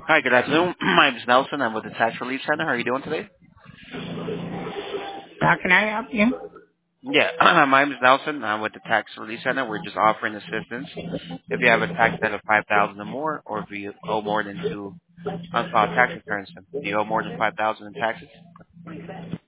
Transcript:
Hi, good afternoon. My name is Nelson. I'm with the Tax Relief Center. How are you doing today? How can I help you? Yeah, my name is Nelson. I'm with the Tax Relief Center. We're just offering assistance if you have a tax debt of 5,000 or more, or if you owe more than two unfiled tax returns. Do you owe more than 5,000 in taxes?